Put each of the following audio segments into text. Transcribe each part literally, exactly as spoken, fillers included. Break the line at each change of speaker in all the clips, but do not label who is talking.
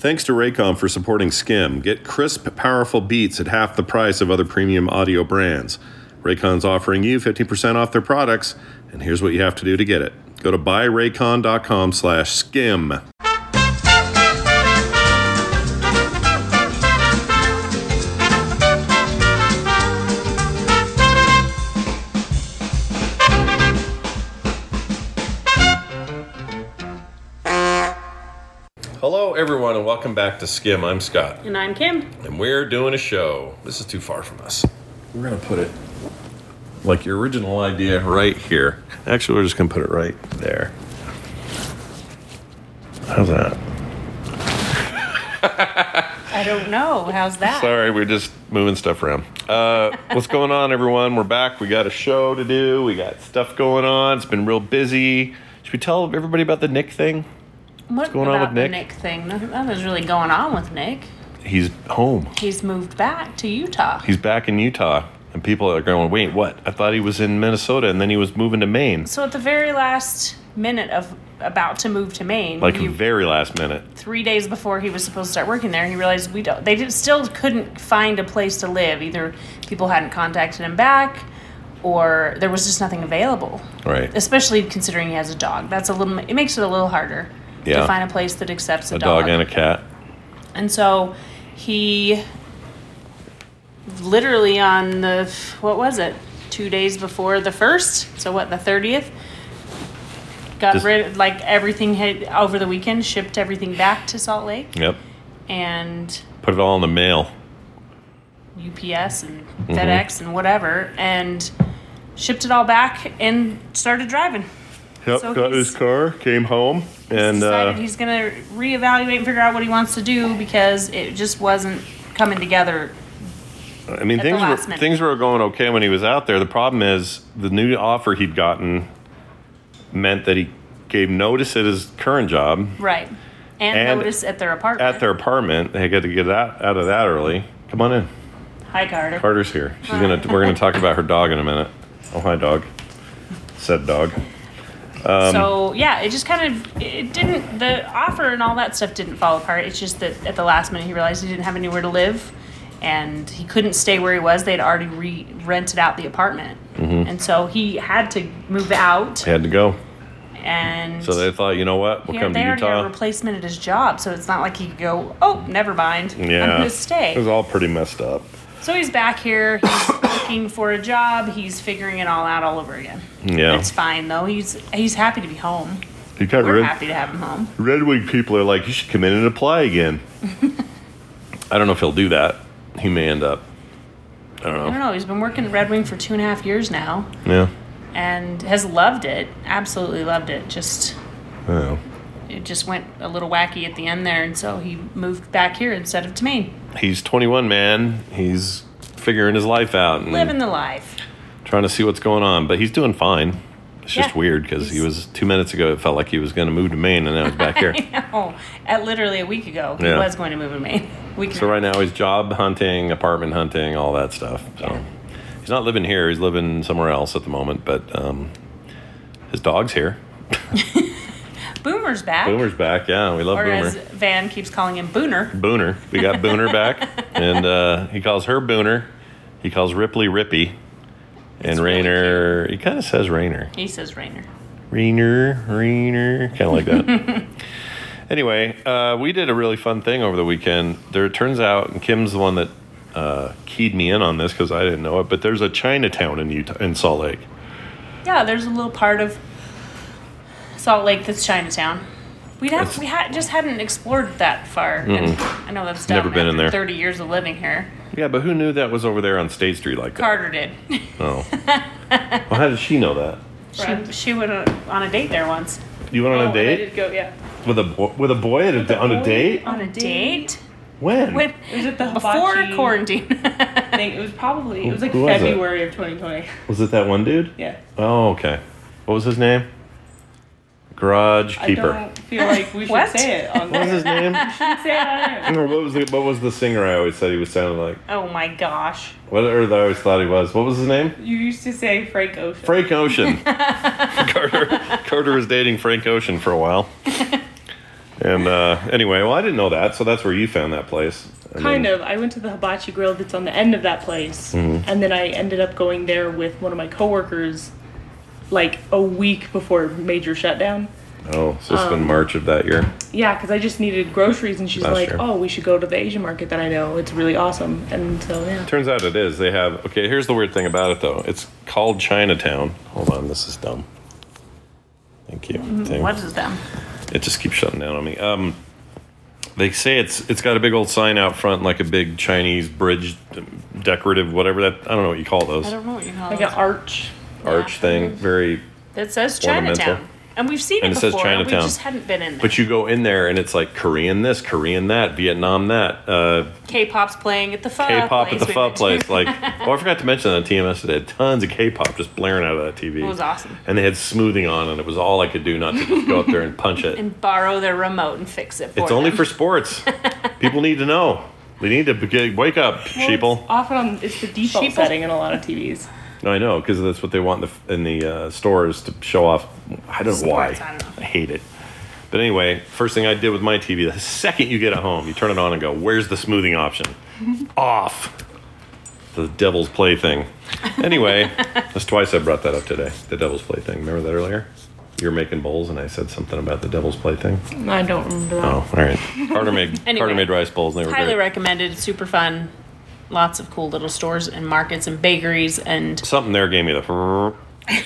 Thanks to Raycom for supporting Skim. Get crisp, powerful beats at half the price of other premium audio brands. Raycon's offering you fifteen percent off their products, and here's what you have to do to get it. Go to buyraycon.com slash skim. Hello, everyone, and welcome back to Skim. I'm Scott.
And I'm Kim.
And we're doing a show. This is too far from us. We're going to put it like your original idea right here. Actually, we're just going to put it right there. How's that?
I don't know. How's that?
Sorry, we're just moving stuff around. Uh, what's going on, everyone? We're back. We got a show to do. We got stuff going on. It's been real busy. Should we tell everybody about the Nick thing?
What
What's going
about
on with Nick?
the Nick thing? Nothing's really going on with Nick.
He's home.
He's moved back to Utah.
He's back in Utah. And people are going, wait, what? I thought he was in Minnesota, and then he was moving to Maine.
So at the very last minute of about to move to Maine,
Like
he,
very last minute.
three days before he was supposed to start working there, he realized we don't. They did, still couldn't find a place to live. Either people hadn't contacted him back, or there was just nothing available.
Right.
Especially considering he has a dog. That's a little. It makes it a little harder
Yeah.
to find a place that accepts a,
A dog and a cat.
And so he literally on the, what was it, two days before the first, so what, the thirtieth, got
Just-
rid of, like, everything had, over the weekend, shipped everything back to Salt Lake,
Yep.
and
Put it all in the mail.
U P S and
Mm-hmm.
FedEx and whatever, and shipped it all back and started driving.
Yep,
So
got
he's-
his car, came home, and
decided
uh,
he's going to reevaluate and figure out what he wants to do because it just wasn't coming together.
I mean,
at the
things were,
last minute.
things were going okay when he was out there. The problem is the new offer he'd gotten meant that he gave notice at his current job
Right. And,
And
notice at their apartment.
at their apartment. They had to get out, out of that early. Come on in.
Hi, Carter.
Carter's here. She's gonna. We're gonna talk about her dog in a minute. Oh, hi, dog. Said dog.
so, yeah, it just kind of, it didn't, the offer and all that stuff didn't fall apart. It's just that at the last minute he realized he didn't have anywhere to live and he couldn't stay where he was. They'd already re- rented out the apartment.
Mm-hmm.
And so he had to move out.
He had to go.
And
So they thought, you know what? We'll
he,
come
they
to
already had a
Utah.
replacement at his job. So it's not like he could go, oh, never mind.
Yeah.
I'm going to stay.
It was all pretty messed up.
So he's back here. He's looking for a job. He's figuring it all out all over again.
Yeah.
It's fine though. He's he's happy to be home.
He got
We're
rid.
happy to have him home.
Red Wing people are like, you should come in and apply again. I don't know if he'll do that. He may end up. I don't know.
I don't know. He's been working at Red Wing for two and a half years now,
Yeah.
and has loved it. Absolutely loved it. Just
I don't know.
it just went a little wacky at the end there, and so he moved back here instead of to Maine,
He's twenty-one, man. He's figuring his life out and
living the life.
trying to see what's going on. But he's doing fine. It's just
Yeah.
weird because he
He's-
was two minutes ago. It felt like he was going to move to Maine, and now he's back here.
Oh, at literally a week ago, he
Yeah.
was going to move to Maine. Week and
So
a
right now he's job hunting, apartment hunting, all that stuff. So
Yeah.
he's not living here. He's living somewhere else at the moment. But um, his dog's here.
Boomer's back.
Boomer's back. Yeah, we love
or
Boomer.
as Van keeps calling him, Booner.
Booner. We got Booner back, and uh, he calls her Booner. He calls Ripley Rippy, and
It's really
Rainer. He kind of says Rainer.
He says Rainer.
Rainer, Rainer, kind of like that. Anyway, uh, we did a really fun thing over the weekend. There, it turns out, and Kim's the one that uh, keyed me in on this because I didn't know it. But there's a Chinatown in Utah, in Salt Lake.
Yeah, there's a little part of Salt Lake that's Chinatown. We have
It's-
we had just hadn't explored that far. And I know that's dumb
Never been in
after
there.
thirty years of living here.
Yeah, but who knew that was over there on State Street like that?
Carter did.
Oh. Well, how did she know that?
she she went on a- on a date there once.
You went on
Oh,
a
and I
date
did go, yeah.
with a bo- with a boy at a, on a
boy?
date?
On a date?
When?
When,
It was at the
before
hibachi
quarantine.
thing. It was probably, it was like
Who was it?
February of twenty twenty.
Was it that one dude?
Yeah.
Oh, okay. What was his name? Garage
I
Keeper.
don't feel like we should
What?
say it on
What was his name?
Say it on air.
Or what was the what was the singer I always said he was sounding like?
Oh my gosh.
What or I always thought he was. What was his name?
You used to say Frank Ocean.
Frank Ocean. Carter Carter was dating Frank Ocean for a while. And uh, anyway, well, I didn't know that, so that's where you found that place. And
Kind
then-
of. I went to the hibachi grill that's on the end of that place,
Mm-hmm.
and then I ended up going there with one of my coworkers, like a week before major shutdown.
Oh, so it's
Um,
been March of that year.
Yeah, because I just needed groceries, and she's
Last
like,
year.
"Oh, we should go to the Asian market that I know. It's really awesome." And so yeah.
Turns out it is. They have. Okay, here's the weird thing about it, though. It's called Chinatown. Hold on, this is dumb. Thank you. Thing.
What is them?
It just keeps shutting down on me. Um, they say it's it's got a big old sign out front, like a big Chinese bridge, decorative, whatever that. I don't know what you call those
I don't know what you call
Like
it.
an arch.
arch
Yeah.
thing. Very.
That says
ornamental.
Chinatown. And we've seen it
And it says
before.
Chinatown.
We just hadn't been in there.
But you go in there and it's like Korean this, Korean that, Vietnam that, uh,
K-pop's playing at the pho
K-pop
place
at the
we
pho
went to.
place. Like, oh, I forgot to mention that T M S today had tons of K-pop just blaring out of that T V.
It was awesome.
And they had smoothing on, and it was all I could do not to just go up there and punch it.
And borrow their remote and fix it for
It's only
them.
for sports. People need to know. They need to get, wake up,
Well,
sheeple.
It's often on it's the default
Sheeple.
setting in a lot of T Vs.
No, I know, because that's what they want in the, in the uh, stores to show off. I don't know why.
Sports, I don't know.
I hate it. But anyway, first thing I did with my T V, the second you get it home, you turn it on and go, where's the smoothing option? Off. The devil's plaything. Anyway, that's twice I brought that up today. The devil's plaything. Remember that earlier? You were making bowls and I said something about the devil's plaything.
I don't remember that.
Oh, all right. Carter made,
Anyway,
Carter made rice bowls and they were
Highly
great.
recommended. It's super fun. Lots of cool little stores and markets and bakeries and
Something there gave me the.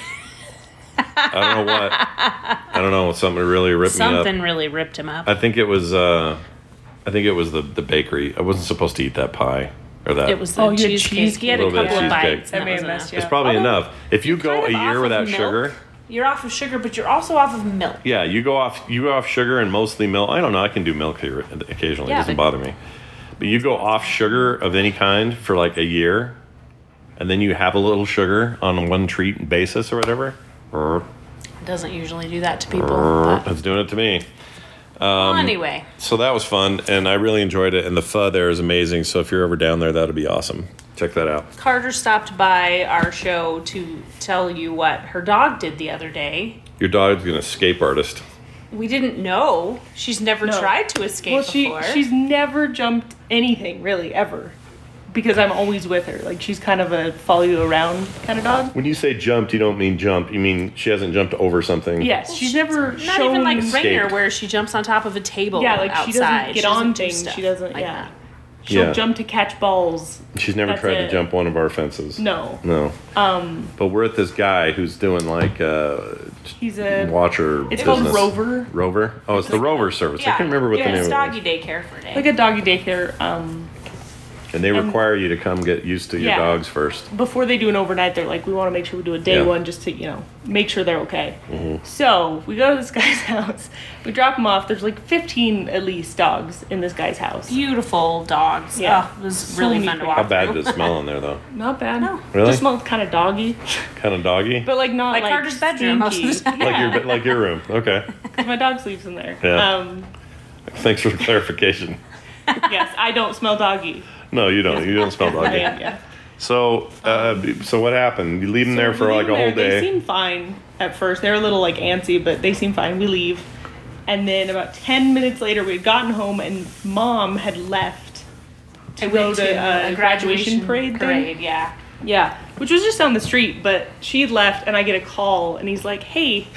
I don't know what. I don't know. Something really ripped me up.
something really ripped him up.
I think it was. Uh, I think it was the the bakery. I wasn't supposed to eat that pie or that.
It was the
Oh, you had
cheesecake. He had a
cheesecake.
couple
A
of
little bit of
bites.
cheesecake.
And
That may
that
have
was
messed
enough.
you
It's probably
Although,
enough. If you go
kind
a
of
year
off
without
of milk.
sugar,
You're off of sugar, but you're also off of milk.
yeah, you go off. You go off sugar and mostly milk. I don't know. I can do milk here occasionally.
Yeah,
it doesn't
but-
bother me. But you go off sugar of any kind for like a year, and then you have a little sugar on one treat basis or whatever.
It doesn't usually do that to people. But
It's doing it to me.
well, anyway,
So that was fun, and I really enjoyed it. And the pho there is amazing. So if you're ever down there, that'd be awesome. Check that out.
Carter stopped by our show to tell you what her dog did the other day.
Your dog's an escape artist.
We didn't know. She's never
No.
tried to escape
Well, she
before.
she's never jumped anything really ever, because I'm always with her. Like she's kind of a follow you around kind of dog.
When you say jumped, you don't mean jump. You mean she hasn't jumped over something.
Yes, she's never
Not
shown.
even like
escaped.
Rainier, where she jumps on top of a table.
yeah, like
outside.
she doesn't get on
do
things.
stuff
She doesn't.
like
yeah,
that.
she'll
Yeah.
jump to catch balls.
She's never
That's
tried to
it.
jump one of our fences.
No,
No.
um,
But we're at this guy who's doing like uh,
he's a.
watcher
It's
business.
called Rover,
Rover? Oh, it's the Rover service. I
Yeah.
can't remember what
Yeah,
the
It's
name of
doggy
it
daycare for a day.
like a doggy daycare. Um,
was. And they
and-
require you to come get used to your
Yeah.
dogs first.
before they do an overnight, they're like, we want to make sure we do a day
Yeah.
one just to, you know, make sure they're okay.
Mm-hmm.
So we go to this guy's house. We drop them off. There's like fifteen at least dogs in this guy's house.
Beautiful dogs.
Yeah.
Oh, it was
So
really
many
fun to
pretty-
walk
How bad
through.
did it smell in there, though?
Not bad.
No.
Really?
Just smells kind of doggy,
Kind of doggy?
but like not
Like
like,
Carter's bedroom most of the
stinky.
time.
Like your like your room. Okay.
'Cause my dog sleeps in there.
Yeah.
Um,
Thanks for the clarification.
yes, I don't smell doggy.
No, you don't. You don't smell doggy.
Yeah, yeah.
So, uh, so what happened? You leave them there
So
for
we
like
leave
a
them
whole
there.
day.
They seem fine at first. They're a little like antsy, but they seem fine. We leave. And then about ten minutes later, we had gotten home and mom had left to
I
go
went
to
to
a graduation parade thing.
Parade, yeah.
Yeah, which was just down the street, but she had left and I get a call and he's like, hey,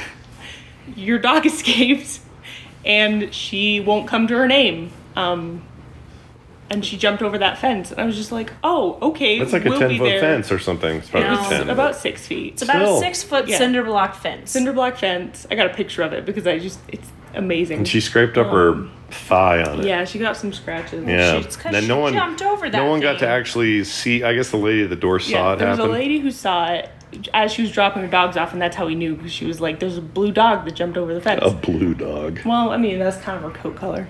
your dog escaped and she won't come to her name. Um, and she jumped over that fence. And I was just like, oh, okay.
That's like a
we'll
ten
be
foot
there.
fence or something. It's probably
No.
It's
ten.
about six feet.
It's about
Still.
a six foot
Yeah.
cinder block fence.
Cinder block fence. I got a picture of it because I just, it's amazing.
And she scraped up her thigh on it.
Yeah, she got some scratches.
Yeah.
It's 'cause
Then
she
no one,
jumped over that
no one got to
thing.
actually see. I guess the lady at the door saw
Yeah,
it
there was
happen.
a lady who saw it as she was dropping her dogs off, and that's how we knew because she was like, "There's a blue dog that jumped over the fence."
A blue dog.
Well, I mean, that's kind of her coat color,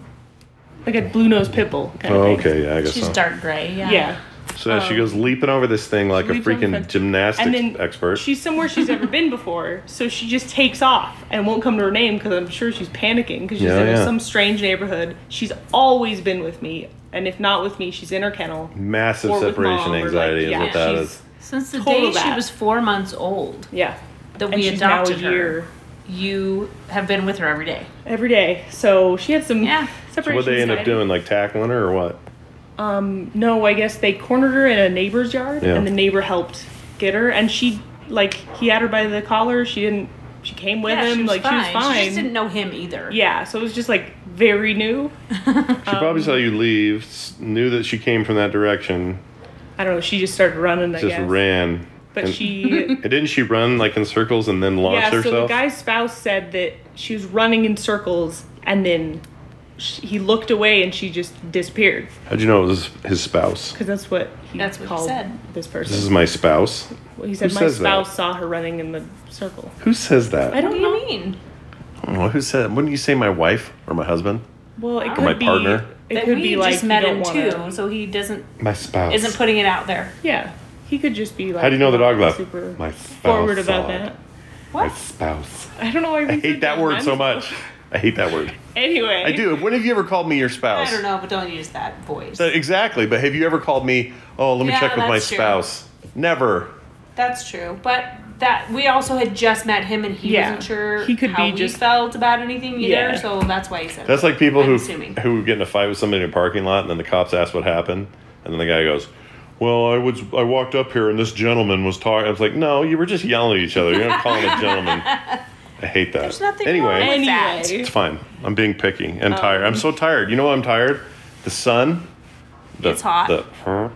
like a blue nosed pit bull kind of
Oh,
thing.
okay, yeah, I guess
She's
so.
dark gray, yeah.
Yeah,
So she goes leaping over this thing like a
leaps over the
freaking
fence.
gymnastics
and then
expert.
she's somewhere she's never been before, so she just takes off and won't come to her name because I'm sure she's panicking because she's
Yeah,
in
yeah.
some strange neighborhood. She's always been with me, and if not with me, she's in her kennel.
Massive
or with
separation
mom, or,
anxiety
like,
is
yeah,
what that
she's-
is.
Since the
Total
day she
that.
was four months old
Yeah,
that
and
we
she's
adopted
now a
her.
year.
you have been with her every day.
Every day. So she had some
Yeah.
So
separation
what they end up
anxiety.
doing, like tackling her or what?
Um, no, I guess they cornered her in a neighbor's yard,
Yeah.
and the neighbor helped get her, and she, like, he had her by the collar. She didn't. She came with
yeah,
him.
she was
like
fine.
she was fine.
She just didn't know him either.
Yeah, so it was just like very new.
She probably saw you leave, s- knew that she came from that direction,
I don't know. She just started running. I
just
guess.
ran.
But
and,
she.
and didn't she run like in circles and then launch
Yeah. So
herself?
the guy's spouse said that she was running in circles, and then sh he looked away, and she just disappeared.
How'd you know it was his spouse?
Because that's what he
That's what he
called
said.
this person.
This is my spouse.
Well, he said
Who
my
says that?
spouse saw her running in the circle.
Who says that?
I
What
don't
do
know.
you mean?
I don't know. Who said? Wouldn't you say my wife or my husband?
Well, it
Or
could
my
be.
partner.
It
That
could
we
be like
just met
you
him
don't
too,
wanna-
so he doesn't
My spouse.
isn't putting it out there.
Yeah, he could just be like.
How do you know the dog left?
Super
My spouse
forward about
saw it.
that.
My
What?
spouse.
I don't know why. we
I
said
hate that word so
judgmental.
much. I hate that word.
Anyway,
I do. When have you ever called me your
I
spouse?
don't know, but don't use that voice.
That- exactly. But have you ever called me? Oh, let me
Yeah,
check with my
that's true.
spouse. Never.
That's true, but that we also had just met him, and he
Yeah.
wasn't sure
He could
how
be
we
just-
felt about anything either.
Yeah.
So that's why he said
That's
that.
like people
I'm
who
assuming.
who get in a fight with somebody in a parking lot, and then the cops ask what happened, and then the guy goes, "Well, I was I walked up here, and this gentleman was talking." I was like, "No, you were just yelling at each other. You're not calling him a gentleman." I hate that.
There's nothing
anyway,
wrong with that.
anyway,
it's fine. I'm being picky and
Um,
tired. I'm so tired. You know why I'm tired? The sun. The,
It's hot.
The, huh?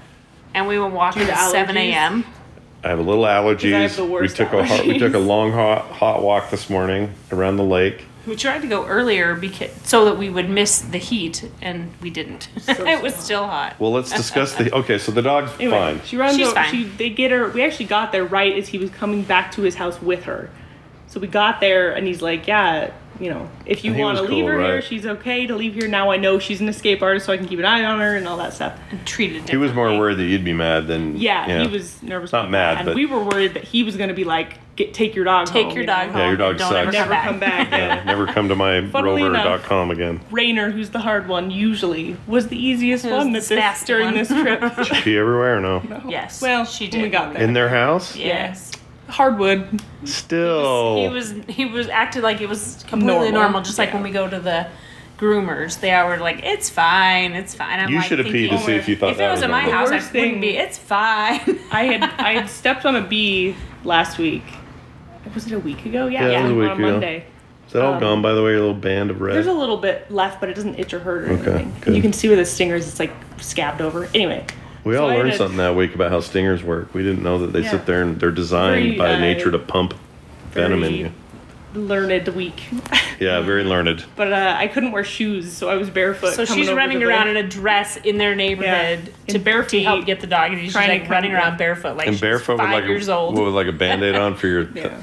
And we were walking
Due to
at seven
allergies?
a.m.
I have a little allergies.
I have the worst
we took a hot, we took a
allergies.
long hot hot walk this morning around the lake.
We tried to go earlier because so that we would miss the heat, and we didn't. It was still hot.
Well, let's discuss the. Okay, so the dog's
anyway,
fine.
she runs.
She's
over,
fine.
She they get her. We actually got there right as he was coming back to his house with her. So we got there, and he's like, "Yeah, you know, if you
And he
want to
was
leave
cool,
her here,
right?
she's okay to leave here. Now I know she's an escape artist, so I can keep an eye on her and all that stuff."
Treated
He was more
differently.
worried that you'd be mad than.
Yeah, he was nervous.
Not
about
mad,
that. and
but-
we were worried that he was going to be like, Get, "Take your dog
Take
home."
your
you
dog
know?
home.
Yeah, your dog
and don't
sucks.
ever
Never
come
come
back.
back.
Yeah, never come to my
Funnily
rover dot
enough-
com again.
Rainer, who's the hard one, usually was the easiest
It was
one
the
that this,
spastic
during
one.
this trip.
Pee everywhere or no?
Yes.
Well,
she
when
did.
we got there.
In their house?
Yes.
Hardwood.
Still.
He was he was acted like it was completely
Normal,
normal, just like
yeah.
when we go to the groomers. They were like, "It's fine, it's fine." I'm
You
like
should have peed
thinking,
to see if you thought
if
that
it was
was
at my
normal.
house, I
worst
wouldn't
thing-
be. It's fine.
I had I had stepped on a bee last week. Was it a week ago? Yeah,
Yeah, it was a
on
week
a
ago.
Monday.
Is that all
um,
gone, by the way, your little band of red?
There's a little bit left, but it doesn't itch or hurt or
Okay,
anything.
good.
You can see where the stingers, it's like scabbed over. Anyway.
we
so
all
I
learned
had a
something that week about how stingers work. We didn't know that they
Yeah.
sit there and they're designed
Very,
by
uh,
nature to pump venom in
very
you.
Learned week.
Yeah, very learned.
But uh, I couldn't wear shoes, so I was barefoot.
So
coming
she's
over
running
to the-
around in a dress in their neighborhood
In
to,
bare
to help
feet,
get the dog, and she's
trying to
like running
come-
around barefoot, like
And
she's
barefoot
five
with like
years
a,
old.
with like a band-aid on for your.
Yeah.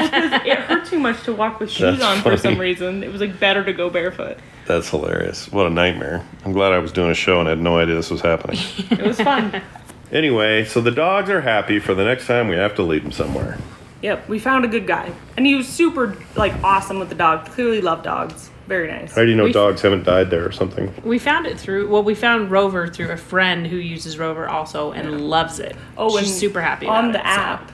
It hurt too much to walk with shoes
That's
on for some
funny.
reason. It was like better to go barefoot.
That's hilarious. What a nightmare. I'm glad I was doing a show and I had no idea this was happening.
It was fun.
Anyway, so the dogs are happy for the next time we have to leave them somewhere.
Yep, we found a good guy, and he was super like awesome with the dog. Clearly loved dogs. Very nice.
How do you know
We-
dogs haven't died there or something?
We found it through. Well, we found Rover through a friend who uses Rover also and loves it.
Oh,
she's
and
super happy
on
about
the
it, so.
app.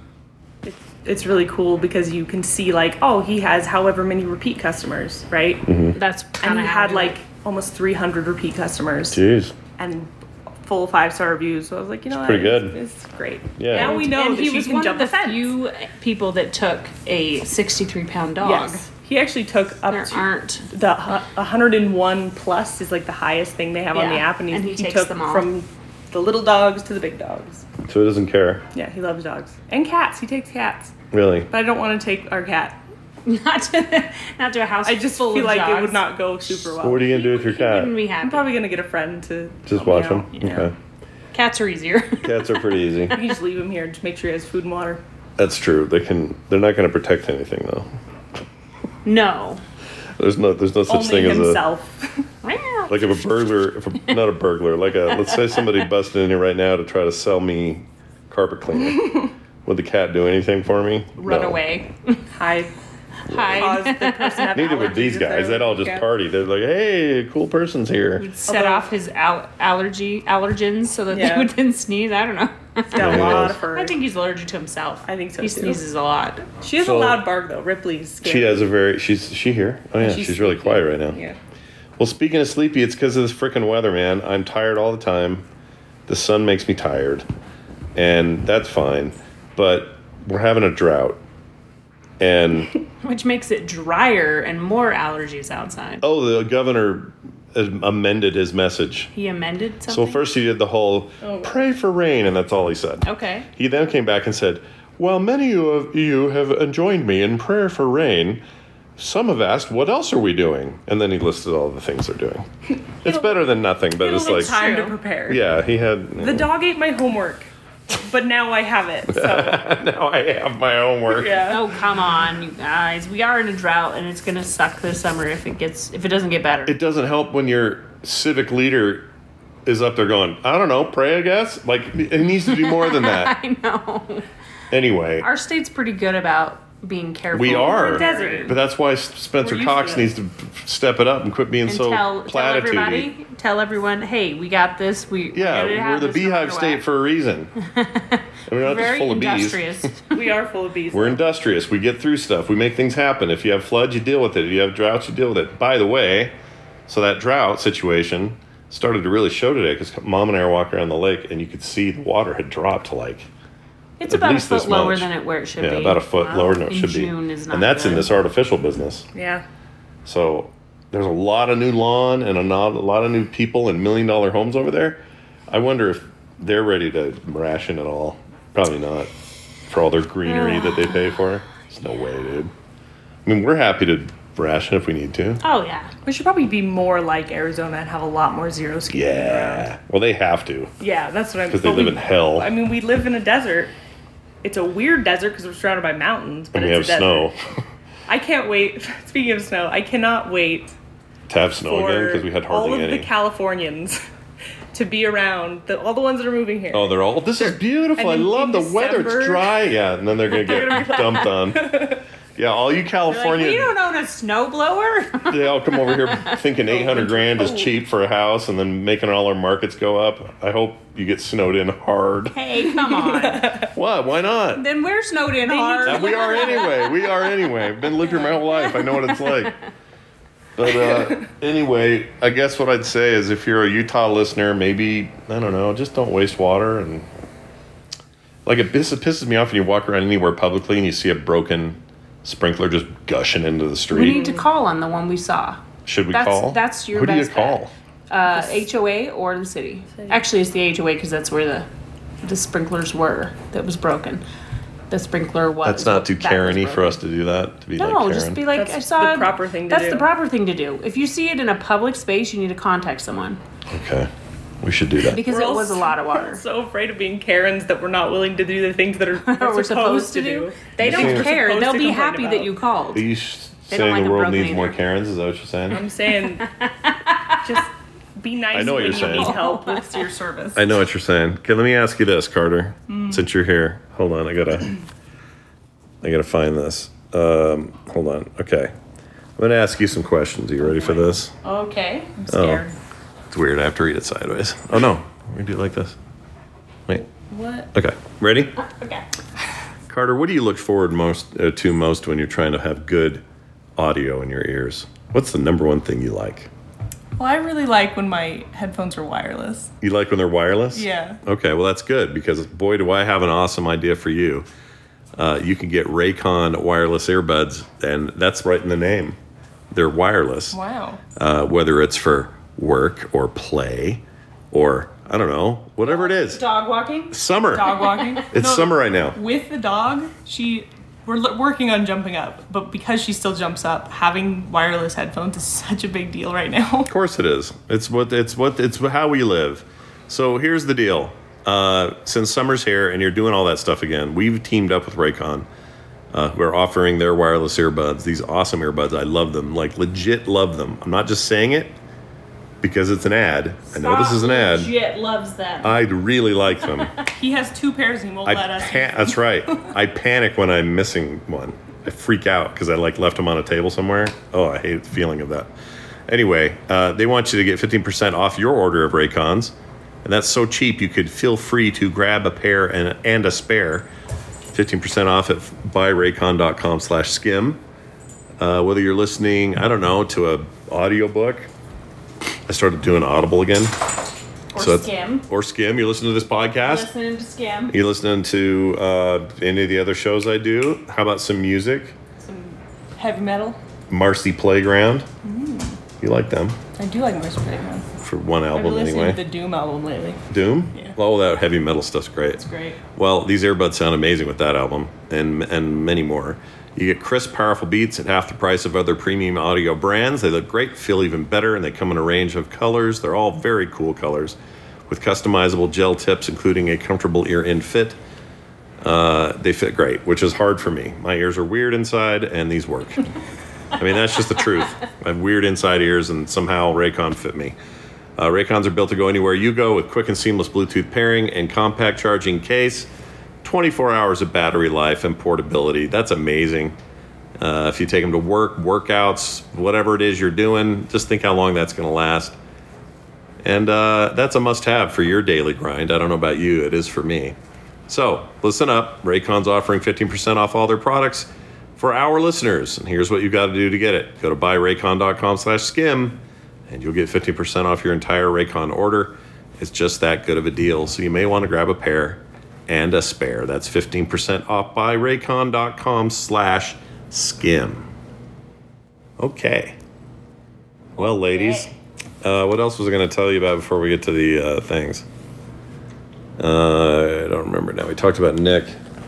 It's, it's really cool because you can see like, oh, he has however many repeat customers, right?
That's
And
kind
he
of
had like almost three hundred repeat customers
Jeez.
and full five star reviews. So I was like, you know, what?
pretty good.
It's, it's great.
Yeah.
Now we know
and
that
he
she
was
can
one
jump
of the
the fence.
few people that took a sixty-three pound dog.
Yes, he actually took up
There
to
aren't.
the hu- one hundred one plus is like the highest thing they have on the
Yeah,
app, and he,
and he
he
takes
took
them all.
from the little dogs to the big dogs.
So he doesn't care.
Yeah, he loves dogs and cats. He takes cats,
Really?
but I don't want to take our cat.
Not to, not to a house
I just
full
feel
of
like
dogs.
it would not go super well.
So what are you going to do with your
Wouldn't
cat?
be happy.
I'm probably gonna get a friend to
Just
help me
watch
out.
them?
Yeah.
Okay.
Cats are easier.
Cats are pretty easy.
You can just leave him here and just make sure he has food and water.
That's true. They can. They're not going to protect anything though.
No.
There's no. There's no such
Only
thing as a.
himself.
Like if a burglar, if a, not a burglar, like a, let's say somebody busted in here right now to try to sell me carpet cleaner. Would the cat do anything for me?
Run
No.
away.
Hide. Cause the
Hide.
person have
Neither would
allergies
these
if they're
guys. They'd all
with
just
cats.
party. They're like, hey, cool person's here.
Set
Although-
off his al- allergy allergens so that
Yeah.
they wouldn't sneeze. I don't know.
He's got
Yeah,
a
he
lot
does.
of fur.
I think he's allergic to himself.
I think so,
He
too.
sneezes a lot.
She has
So-
a loud bark though. Ripley's scary.
She has a very. She's she here? Oh yeah, she's,
She's
really
sleepy.
quiet right now.
Yeah.
Well, speaking of sleepy, it's because of this freaking weather, man. I'm tired all the time. The sun makes me tired, and that's fine. But we're having a drought, and
Which makes it drier and more allergies outside.
oh, the governor amended his message.
He amended
So
something?
first he did the whole
Oh.
pray for rain, and that's all he said.
Okay.
He then came back and said, "While many of you have joined me in prayer for rain, some have asked, what else are we doing?" And then he listed all the things they're doing. It's better than nothing, but
It'll
it's
take
like,
time to
True.
prepare.
yeah, he had.
The dog ate my homework, but now I have it. So
Now I have my homework.
yeah.
Oh, come on, you guys. We are in a drought, and it's going to suck this summer if it gets if it doesn't get better.
It doesn't help when your civic leader is up there going, I don't know, pray, I guess. Like, it needs to do more than that.
I know.
Anyway,
Our state's pretty good about being careful.
we are.
a desert.
But that's why Spencer
We're used
Cox
to it.
needs to step it up and quit being
And
so
tell, tell
platitudey.
everybody, tell everyone, hey, we got this. We
Yeah,
we're, gonna have
we're the
this no
beehive
matter
state
what.
for a reason. And we're not just
Very
full of bees.
industrious.
We are full of bees.
We're industrious. We get through stuff. We make things happen. If you have floods, you deal with it. If you have droughts, you deal with it. By the way, so that drought situation started to really show today because Mom and I were walking around the lake and you could see the water had dropped to like,
It's
At
about a
least this
foot lower
much.
than it where it should
yeah,
be.
about a foot
Wow.
lower than it
In
should
June
be.
Is not
And that's in
good.
this artificial business.
Yeah.
So there's a lot of new lawn and a, not, a lot of new people in million dollar homes over there. I wonder if they're ready to ration at all. Probably not. For all their greenery that they pay for. There's no way, dude. I mean, we're happy to ration if we need to.
Oh, yeah.
We should probably be more like Arizona and have a lot more zero ski.
Yeah. Well, they have to
Yeah, that's what I'm.
because they
but
live
we-
in hell.
I mean, we live in a desert. It's a weird desert because we're surrounded by mountains, but
And we have
it's a desert.
snow.
I can't wait. Speaking of snow, I cannot wait
To have snow
for
again because we had
all
hardly
of
any.
the Californians to be around. The, all the ones that are moving here.
Oh, they're all. This is beautiful. I
and in-
love
in
the weather. It's
December-
dry. Yeah, and then they're gonna get dumped on. Yeah, all you
Like,
California,
we don't own a snowblower.
they all come over here thinking eight hundred grand is cheap for a house, and then making all our markets go up. I hope you get snowed in hard.
Hey, come on.
What? Why not?
Then we're snowed in hard.
Uh, we are anyway. We are anyway. I've been lived here my whole life. I know what it's like. But uh, anyway, I guess what I'd say is if you're a Utah listener, maybe, I don't know, just don't waste water. And like it pisses, pisses me off when you walk around anywhere publicly and you see a broken sprinkler just gushing into the
We
street.
need to call on the one we saw.
Should we
That's-
call?
that's your
Who do you
best
call?
Uh, H O A or the city. Actually, it's the H O A because that's where the the sprinklers were that was broken. The sprinkler was.
That's not too
that was
Karen-y for
broken.
us to do that. To be
No,
like Karen.
just be like,
That's
I saw.
the proper thing to
that's
do.
the proper thing to do. If you see it in a public space, you need to contact someone
Okay, we should do that.
because
We're
it
all
was a
so-
lot of water.
So afraid of being Karens that we're not willing to do the things that are
We're
we're supposed, to do.
They
You
don't
see-
care.
Supposed
They'll
to
be
complain
happy
about.
that you called.
Are you s-
They don't
saying
like
the
them
world
broken
needs more
either.
Karens? Is that what you're saying?
I'm saying, just be nice
I know what
when
you're
you
saying.
need help with your service.
I know what you're saying. Okay, let me ask you this, Carter.
Mm.
Since you're here, hold on. I gotta, I gotta find this. Um, hold on. Okay, I'm gonna ask you some questions. Are you ready for this?
Okay. I'm
Oh,
scared.
it's weird. I have to read it sideways. Oh no, we do it like this. Wait.
What?
Okay, ready?
Okay.
Carter, what do you look forward most uh, to most when you're trying to have good audio in your ears? What's the number one thing you like?
Well, I really like when my headphones are wireless.
You like when they're wireless?
Yeah.
Okay, well, that's good because, boy, do I have an awesome idea for you. Uh, you can get Raycon wireless earbuds, and that's right in the name. They're wireless.
Wow.
Uh, whether it's for work or play or, I don't know, whatever it is.
Dog walking.
Summer.
Dog walking.
It's
No,
summer right now.
With the dog, she we're l- working on jumping up, but because she still jumps up, having wireless headphones is such a big deal right now.
Of course it is. It's what it's what it's how we live. So here's the deal. Uh, since summer's here and you're doing all that stuff again, we've teamed up with Raycon. Uh, we're offering their wireless earbuds. These awesome earbuds. I love them. Like legit love them. I'm not just saying it because it's an ad. I know this is an ad.
Legit loves that.
I really like them.
He has two pairs and he won't
I
let us.
pa- that's right. I panic when I'm missing one. I freak out because I like left them on a table somewhere. Oh, I hate the feeling of that. Anyway, uh, they want you to get fifteen percent off your order of Raycons And that's so cheap, you could feel free to grab a pair and, and a spare. fifteen percent off at buyraycon.com slash skim. Uh, whether you're listening, I don't know, to a audiobook. I started doing Audible again.
Or
So
Skim.
Or Skim. You're listening to this podcast?
Listening to Skim.
You listening to uh, any of the other shows I do? How about some music?
Some heavy metal.
Marcy Playground. You like them
I do like Marcy Playground.
for one
I've been
album
listening
anyway.
to the Doom album lately.
Doom?
Yeah.
All that heavy metal stuff's great.
It's great.
Well, these earbuds sound amazing with that album and and many more. You get crisp, powerful beats at half the price of other premium audio brands. They look great, feel even better, and they come in a range of colors. They're all very cool colors with customizable gel tips, including a comfortable ear-in fit. Uh, they fit great, which is hard for me. My ears are weird inside, and these work. I mean, that's just the truth. I have weird inside ears, and somehow Raycon fit me. Uh, Raycons are built to go anywhere you go with quick and seamless Bluetooth pairing and compact charging case. twenty-four hours of battery life and portability. That's amazing. Uh, if you take them to work, workouts, whatever it is you're doing, just think how long that's going to last. And uh, that's a must-have for your daily grind. I don't know about you. It is for me. So listen up. Raycon's offering fifteen percent off all their products for our listeners. And here's what you got to do to get it. Go to buyraycon.com slash skim, and you'll get fifty percent off your entire Raycon order. It's just that good of a deal. So you may want to grab a pair and a spare. That's fifteen percent off buyraycon.com slash skim. Okay. Well, ladies, uh, what else was I going to tell you about before we get to the uh, things? Uh, I don't remember now. We talked about Nick.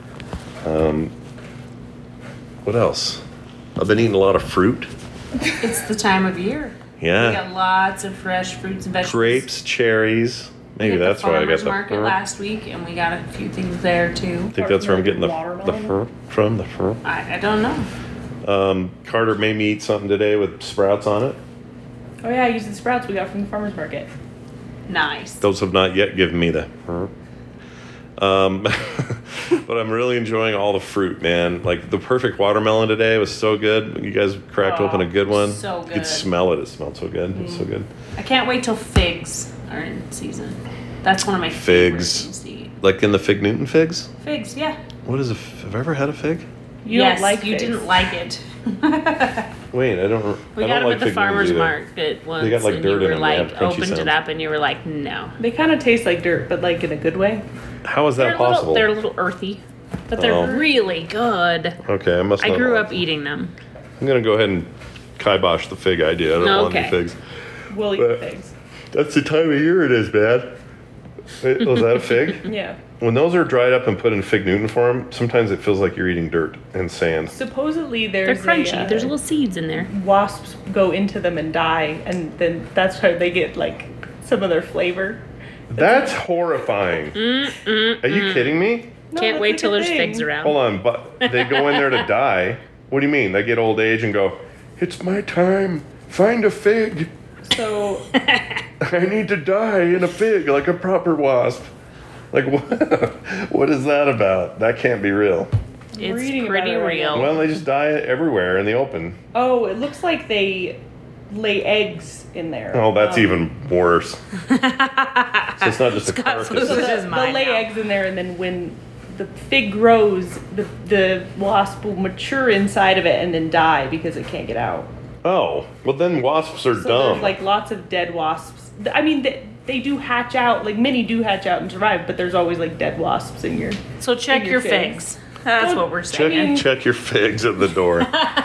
Um, what else? I've been eating a lot of fruit.
It's the time of year.
Yeah.
We got lots of fresh fruits and vegetables.
Grapes, cherries. Maybe
we
that's
the
why I got
farmers
the
market
fruit.
last week, and we got a few things there too.
I think that's where I'm getting the, the
Watermelon?
fruit from. The fruit.
I, I don't know.
Um, Carter made me eat something today with sprouts on it.
Oh yeah, I used the sprouts we got from the farmer's market.
Nice.
Those have not yet given me the. Um, but I'm really enjoying all the fruit, man. Like the perfect watermelon today was so good. You guys cracked
Oh,
open a good one.
so
You could
good.
smell it. It smelled so good. It's so good.
I can't wait till figs are in season. That's one of my favorite
Figs.
things to eat.
Like in the Fig Newton figs.
Figs, yeah.
What is a? f- Have I ever had a fig?
You
yes,
don't like
you
figs.
didn't like it.
Wait, I don't.
We
I
got
don't
them
like
at the
Fig Newtons
farmer's
either.
market once,
got, like,
and
dirt
you
in
were
them. They
like,
have crunchy
opened
sounds.
it up, and you were like, no.
They kind of taste like dirt, but like in a good way.
How is that
They're a
possible?
little, they're a little earthy, but they're
Oh.
really good.
Okay, I must.
I
not
grew
like-
up eating them.
I'm gonna go ahead and kibosh the fig idea. I don't want any
Okay.
figs.
We'll eat
But-
figs.
That's the time of year it is, man. Wait, was that a fig?
Yeah.
When those are dried up and put in Fig Newton form, sometimes it feels like you're eating dirt and sand.
Supposedly
They're
there's
crunchy.
A, uh,
There's little seeds in there.
wasps go into them and die, and then that's how they get like some of their flavor.
That's horrifying. Are you kidding me?
No,
Can't
that's
wait
like
till
a
there's
thing.
figs around.
Hold on, but they go in there to die. What do you mean? They get old age and go, "It's my time. Find a fig.
So
I need to die in a fig like a proper wasp." Like, what? What is that about? That can't be real.
reading
It's
about
pretty
it right
real.
now.
Well, they just die everywhere in the open.
oh, it looks like they lay eggs in there.
Oh, that's
Um,
even worse. So it's not just a
Scott's
carcass.
So
losing
the,
his
they'll
mind
lay
now.
eggs in there, and then when the fig grows, the the wasp will mature inside of it and then die because it can't get out.
Oh, well then wasps are
So
dumb.
there's like lots of dead wasps. Th- I mean, they, they do hatch out. Like many do hatch out and survive, but there's always like dead wasps in your.
So check
in
your
your
figs.
figs.
That's
Don't-
what we're
check,
saying.
check your figs at the door.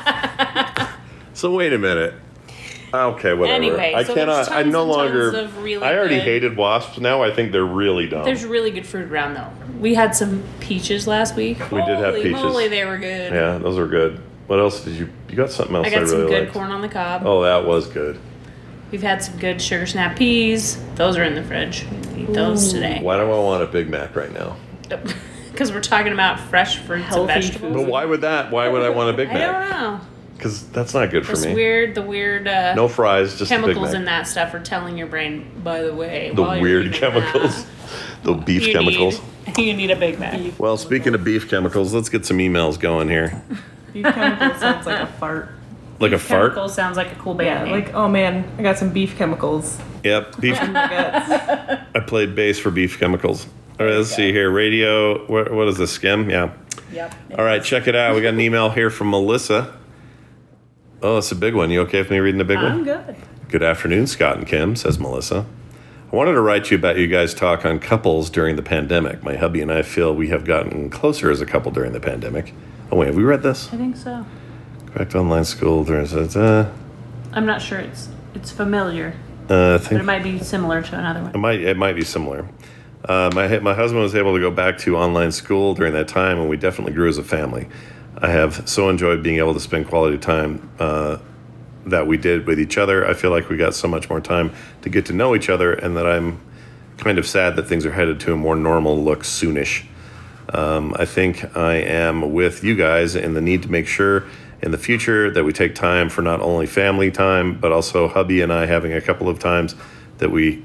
So wait a minute. Okay, whatever.
Anyway,
I
so there's
cannot. I
tons
no
and tons
longer.
of really
I already
good-
hated wasps. Now I think they're really dumb.
There's really good fruit around though. We had some peaches last week.
We did have
Holy
peaches.
moly, they were good.
Yeah, those are good. What else did you? You got something else
I
I,
got
really
some good
liked.
corn on the cob.
Oh, that was good.
We've had some good sugar snap peas. Those are in the fridge. We eat those today.
Why do I want a Big Mac right now?
Because we're talking about fresh fruits
Healthy
and vegetables.
But why would that? Why would I want a Big
I
Mac?
don't know.
Because that's not good for
This
me.
weird, the weird uh,
No fries, just a Big
chemicals
Mac.
in that stuff are telling your brain, by the way,
The
while you're
weird
eating
chemicals.
that,
The beef
you
chemicals.
Need, you need a Big Mac.
Well, speaking of beef chemicals, let's get some emails going here.
Beef chemical sounds like a fart.
Like a fart?
Chemicals sounds like a cool band
Yeah,
name.
like, oh man, I got some beef chemicals.
Yep. Beef.
in my guts.
I played bass for Beef Chemicals. All right, let's see here. Radio. What, what is this? Skim? Yeah.
Yep.
All right, check it out. We got an email here from Melissa. Oh, it's a big one. You okay with me reading the big
I'm
one?
good.
Good afternoon, Scott and Kim, says Melissa. I wanted to write you about you guys' talk on couples during the pandemic. My hubby and I feel we have gotten closer as a couple during the pandemic. Oh, wait, have we read this?
I think so.
Back to online school. There's uh,
I'm not sure it's it's familiar,
uh, I
but
think
it might be similar to another one.
it might it might be similar. Uh, my my husband was able to go back to online school during that time, and we definitely grew as a family. I have so enjoyed being able to spend quality time uh, that we did with each other. I feel like we got so much more time to get to know each other, and that I'm kind of sad that things are headed to a more normal look soonish. Um, I think I am with you guys in the need to make sure in the future that we take time for not only family time, but also hubby and I having a couple of times that we,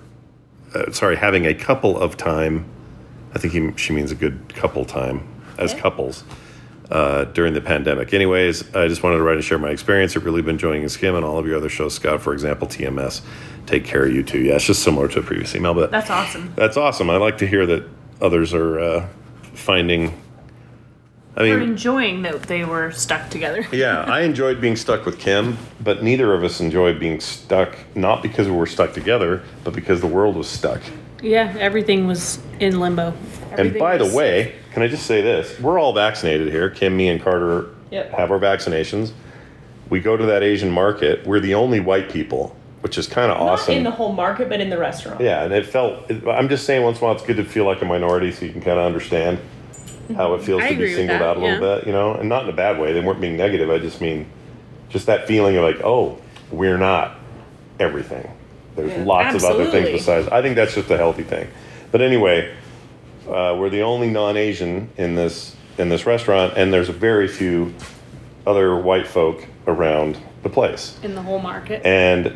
uh, sorry, having a couple of time, I think he, she means a good couple time as
Okay.
couples uh, during the pandemic. Anyways, I just wanted to write and share my experience. I've really been enjoying Skim and all of your other shows, Scott, for example, T M S. Take care of you too. Yeah, it's just similar to a previous email, but
That's awesome.
that's awesome. I like to hear that others are uh, finding, I
We're
mean,
enjoying that they were stuck together.
yeah, I enjoyed being stuck with Kim, but neither of us enjoyed being stuck, not because we were stuck together, but because the world was stuck.
Yeah, everything was in limbo.
And
Everything
by the
was-
way, can I just say this? We're all vaccinated here. Kim, me, and Carter
Yep.
have our vaccinations. We go to that Asian market. We're the only white people, which is kind of awesome.
Not in the whole market, but in the restaurant.
Yeah, and it felt, it, I'm just saying once in a while it's good to feel like a minority so you can kind of understand how it feels
I
to
agree
be
with
singled
that,
out a little
yeah.
bit, you know, and not in a bad way. They weren't being negative. I just mean just that feeling of like, oh, we're not everything. There's
Yeah,
lots of other
absolutely.
things besides. I think that's just a healthy thing. But anyway, uh, we're the only non-Asian in this in this restaurant, and there's very few other white folk around the place.
in the whole market.
And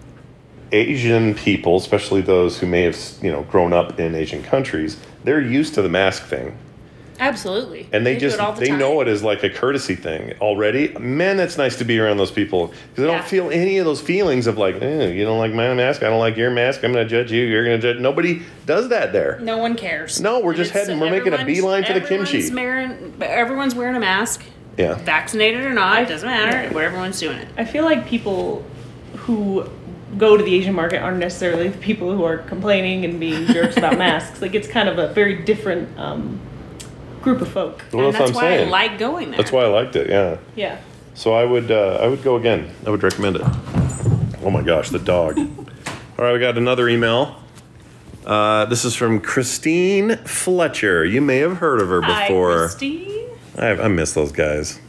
Asian people, especially those who may have, you know, grown up in Asian countries, they're used to the mask thing.
Absolutely.
And they,
do
just,
it all the
they
time.
know it as like a courtesy thing already. Man, it's nice to be around those people because they
Yeah.
don't feel any of those feelings of like, eh, you don't like my mask, I don't like your mask, I'm going to judge you, you're going to judge. Nobody does that there.
No one cares.
No, we're just
It's-
heading- we're making a
everyone's-
beeline for the kimchi.
everyone's Wearing, everyone's wearing a mask,
Yeah.
vaccinated or not, it doesn't matter. Where everyone's doing it.
I feel like people who go to the Asian market aren't necessarily the people who are complaining and being jerks about masks. Like, it's kind of a very different um, group of folk.
Well,
and
that's
that's
what
why
I'm
I
saying.
like going there.
That's why I liked it, yeah.
Yeah.
So I would uh, I would go again. I would recommend it. Oh my gosh, the dog. All right, we got another email. Uh, this is from Christine Fletcher. You may have heard of her
Hi,
before.
Christine.
I, I miss those guys.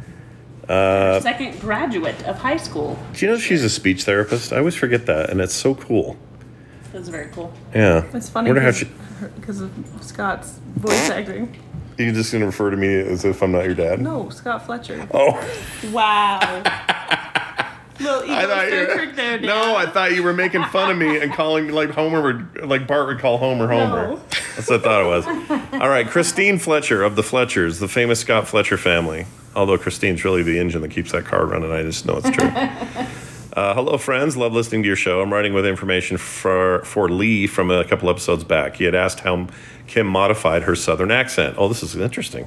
Second graduate of high school.
Do you know she's a speech therapist? I always forget that, and it's so cool.
That's very cool.
Yeah.
It's funny
Wonder how
because
she.
because of Scott's voice acting.
You're just gonna refer to me as if I'm not your dad.
No, Scott Fletcher.
Oh,
Wow. Little
I thought you.
there, Dad.
No, I thought you were making fun of me and calling me like Homer would, like Bart would call Homer Homer.
No.
That's what I thought it was. All right, Christine Fletcher of the Fletchers, the famous Scott Fletcher family. Although Christine's really the engine that keeps that car running, I just know it's true. uh, hello, friends. Love listening to your show. I'm writing with information for for Lee from a couple episodes back. He had asked how Kim modified her Southern accent. Oh, this is interesting.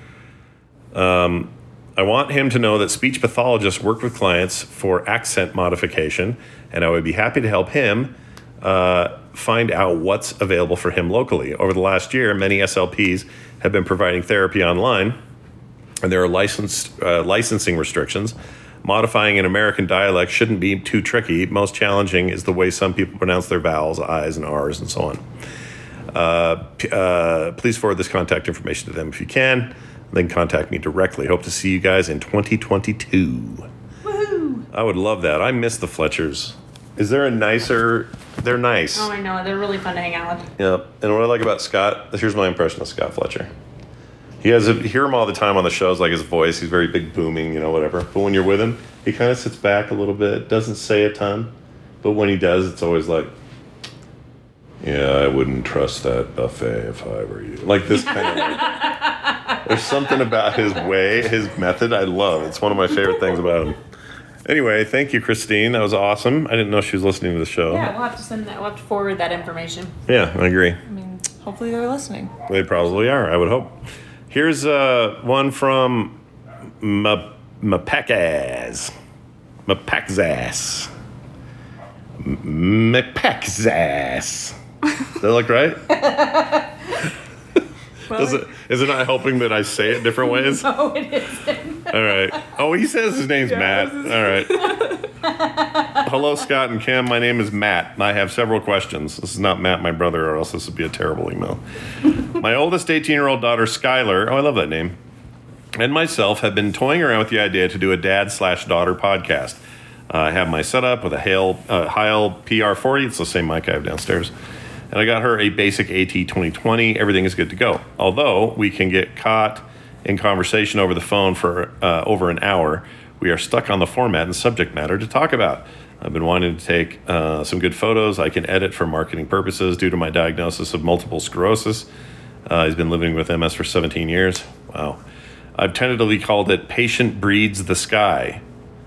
Um, I want him to know that speech pathologists work with clients for accent modification, and I would be happy to help him uh, find out what's available for him locally. Over the last year, many S L Ps have been providing therapy online, and there are licensed uh, licensing restrictions. Modifying an American dialect shouldn't be too tricky. Most challenging is the way some people pronounce their vowels, I's and R's, and so on. Uh, p- uh, please forward this contact information to them if you can. Then contact me directly. Hope to see you guys in twenty twenty-two.
Woohoo!
I would love that. I miss the Fletchers. Is there a nicer? They're nice.
Oh, I know. They're really fun to hang out with.
Yep. And what I like about Scott, here's my impression of Scott Fletcher. He has a, you hear him all the time on the shows, like his voice. He's very big, booming, you know, whatever. But when you're with him, he kind of sits back a little bit, doesn't say a ton. But when he does, it's always like, yeah, I wouldn't trust that buffet if I were you. Like this kind of. Like, There's something about his way, his method I love. It's one of my favorite things about him. Anyway, thank you, Christine. That was awesome. I didn't know she was listening to the show.
Yeah, we'll have to send that. We'll have to forward that information.
Yeah, I agree.
I mean, hopefully they're listening.
They probably are, I would hope. Here's uh, one from Mapekaz. Mapekzas. Mapekzas. Does that look right?
Well,
Does it, is it not helping that I say it different ways?
No, it isn't.
All right. Oh, he says his name's
Yeah,
Matt.
this is-
All right. Hello, Scott and Kim. My name is Matt, and I have several questions. This is not Matt, my brother, or else this would be a terrible email. My oldest eighteen-year-old daughter, Skylar, oh, I love that name, and myself have been toying around with the idea to do a dad slash daughter podcast. Uh, I have my setup with a Hale, uh, Heil P R forty. It's the same mic I have downstairs. And I got her a basic AT twenty twenty. Everything is good to go. Although we can get caught in conversation over the phone for uh, over an hour, we are stuck on the format and subject matter to talk about. I've been wanting to take uh, some good photos I can edit for marketing purposes due to my diagnosis of multiple sclerosis. Uh, he's been living with M S for seventeen years. Wow. I've tentatively called it Patient Breeds the Sky.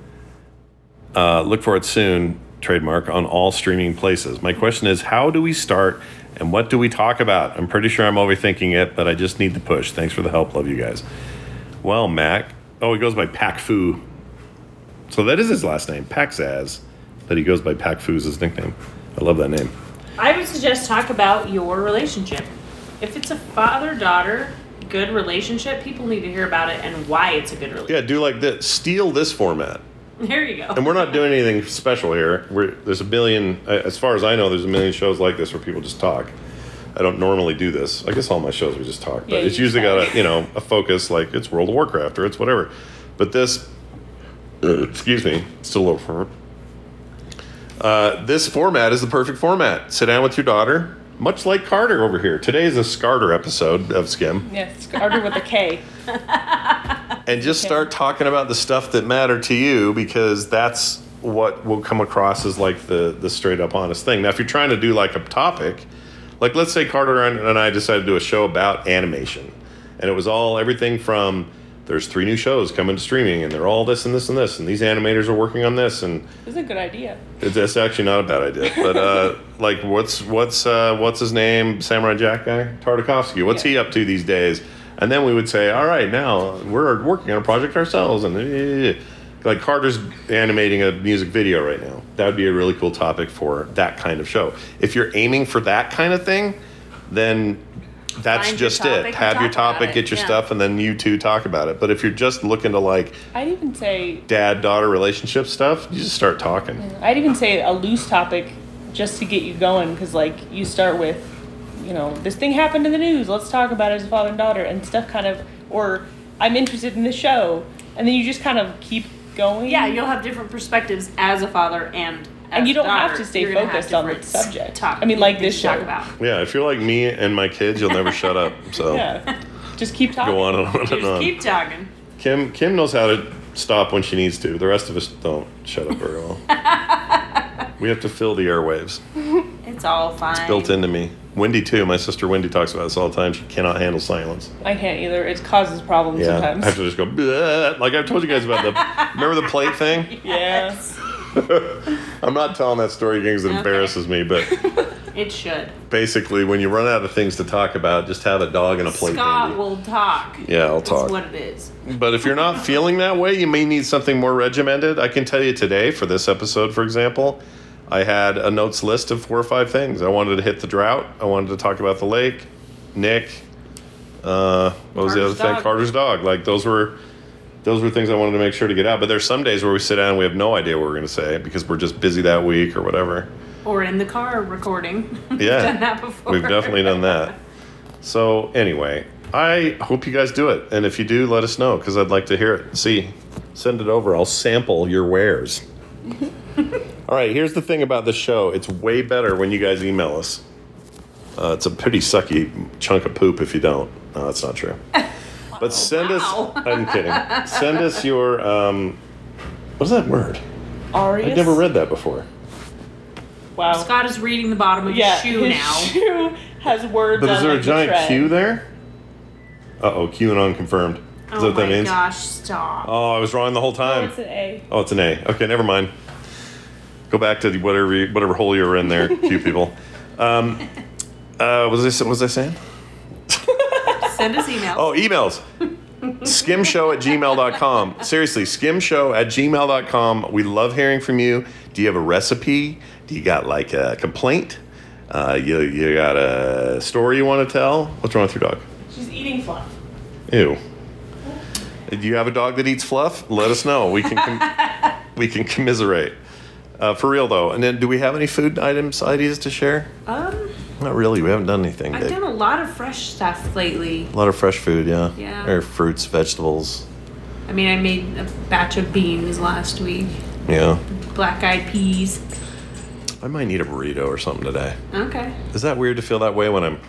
Uh, look for it soon, trademark, on all streaming places. My question is, how do we start and what do we talk about? I'm pretty sure I'm overthinking it, but I just need to push. Thanks for the help. Love you guys. Well, Mac. Oh, he goes by Pak Fu. So that is his last name, Paxaz. But he goes by Pak Fu as his nickname. I love that name.
I would suggest talk about your relationship. If it's a father-daughter good relationship, people need to hear about it and why it's a good relationship.
Yeah, do like this. Steal this format.
There you go.
And we're not doing anything special here. We're, there's a million, as far as I know, there's a million shows like this where people just talk. I don't normally do this. I guess all my shows we just talk. But
Yeah,
it's
you
usually
talk.
got a, you know, a focus, like it's World of Warcraft or it's whatever. But this, uh, excuse me, still a little firm. Uh, this format is the perfect format. Sit down with your daughter, much like Carter over here. Today is a Scarter episode of Skim.
Yes, started with a K.
And just start talking about the stuff that matter to you, because that's what will come across as like the, the straight up honest thing. Now, if you're trying to do like a topic, like let's say Carter and I decided to do a show about animation, and it was all everything from there's three new shows coming to streaming, and they're all this and this and this, and these animators are working on this, and
This is a good idea.
it's, it's actually not a bad idea. But uh, like, what's what's uh, what's his name, Samurai Jack guy, Tartakovsky? What's
Yeah.
he up to these days? And then we would say, all right, now we're working on a project ourselves, and uh, like Carter's animating a music video right now. That would be a really cool topic for that kind of show. If you're aiming for that kind of thing, then that's
Find your
just
topic
it.
and
Have your
talk about
topic,
it.
get your
Yeah.
stuff, and then you two talk about it. But if you're just looking to like
I'd even say
dad-daughter relationship stuff, you just start talking.
I'd even say a loose topic just to get you going, because like you start with, you know, this thing happened in the news. Let's talk about it as a father and daughter, and stuff kind of, or I'm interested in this show, and then you just kind of keep going.
Yeah, you'll have different perspectives as a father and as
and you don't
a daughter.
have to stay
You're gonna have
focused on the
different
subject.
Talk,
I mean, like
things
this
to talk
show.
about.
Yeah, if you're like me and my kids, you'll never shut up. So
Yeah, just keep talking.
go on and on and
Just
on.
keep talking.
Kim Kim knows how to stop when she needs to. The rest of us don't shut up very well. We have to fill the airwaves.
It's all fine.
Built into me. Wendy too. My sister Wendy talks about this all the time. She cannot handle silence.
I can't either. It causes problems
Yeah,
sometimes.
I have to just go "Bleh." Like I've told you guys about the. Remember the plate thing?
Yes.
I'm not telling that story because it
Okay.
embarrasses me, but
It should.
basically, when you run out of things to talk about, just have a dog and a plate.
Scott
handy.
will talk.
Yeah, I'll
That's
talk.
what it is.
But if you're not feeling that way, you may need something more regimented. I can tell you today, for this episode, for example, I had a notes list of four or five things. I wanted to hit the drought. I wanted to talk about the lake, Nick. Uh, what was the other
Carter's
thing?
dog.
Carter's dog. Like those were, those were things I wanted to make sure to get out. But there's some days where we sit down and we have no idea what we're going to say because we're just busy that week or whatever.
Or in the car recording. We've
Yeah.
done that before.
We've definitely done that. So anyway, I hope you guys do it. And if you do, let us know because I'd like to hear it. See, send it over. I'll sample your wares. All right, here's the thing about this show. It's way better when you guys email us. Uh, it's a pretty sucky chunk of poop if you don't. No, that's not true. But send
wow.
us... I'm kidding. Send us your... Um, what's that word?
Arius.
I've never read that before.
Wow.
Scott is reading the bottom of
yeah,
his shoe
his
now.
shoe has words
But
on
is there
like
a
the
giant
tread.
Q there? Uh-oh, QAnon confirmed. Is
Oh
that what that
my
means?
gosh, stop.
Oh, I was wrong the whole
Oh,
time.
it's an A.
Oh, it's an A. Okay, never mind. Go back to the whatever you- whatever hole you were in there, you people. Um, uh, what was I, what was I saying?
Send us emails.
Oh, emails. skimshow at gmail dot com. Seriously, skimshow at gmail dot com. We love hearing from you. Do you have a recipe? Do you got like a complaint? Uh, you, you got a story you want to tell? What's wrong with your dog?
She's eating fluff.
Ew. Do you have a dog that eats fluff? Let us know. We can com- we can commiserate. Uh, for real though. And then, do we have any food items, ideas to share?
Um,
Not really. We haven't done anything
I've
big.
done a lot of fresh stuff lately.
A lot of fresh food, yeah.
Yeah.
Or fruits, vegetables.
I mean, I made a batch of beans last week.
Yeah.
Black-eyed peas.
I might need a burrito or something today.
Okay.
Is that weird to feel that way when I'm?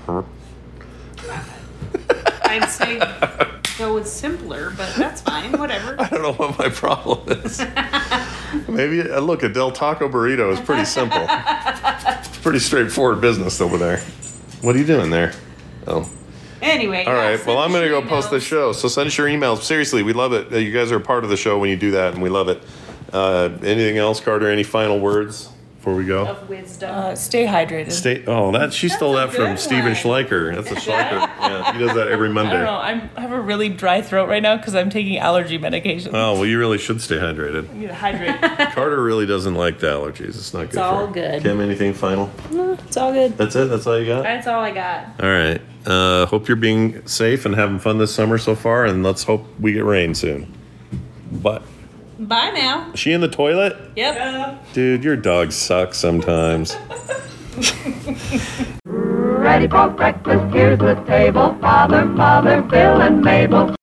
I'd say go with simpler, but that's fine. Whatever.
I don't know what my problem is. Maybe uh, look, a Del Taco burrito is pretty simple. It's pretty straightforward business over there. What are you doing there? Oh.
Anyway.
All
yeah,
right.
send
Well, I'm
us
going to
your
go post the
emails.
show. So send us your emails. Seriously, we love it. Uh, You guys are a part of the show when you do that, and we love it. Uh, anything else, Carter? Any final words before we go?
Of wisdom.
Uh, stay hydrated.
Stay. Oh, that she stole
a
that from
good
Steven
one.
Schleicher. That's a Schleicher. Yeah, he does that every
I don't know.
Monday.
I'm, I have a really dry throat right now because I'm taking allergy medication.
Oh well, you really should stay hydrated.
I need to hydrate.
Carter really doesn't like the allergies. It's not good.
all
for her.
good.
Kim, anything final?
No, it's all good.
That's it. That's all you got.
That's all I got.
All right. Uh, hope you're being safe and having fun this summer so far, and let's hope we get rain soon. But
Bye now.
is she in the toilet?
Yep.
Dude, your dog sucks sometimes.
Ready for breakfast, here's the table. Father, Mother, Bill, and Mabel.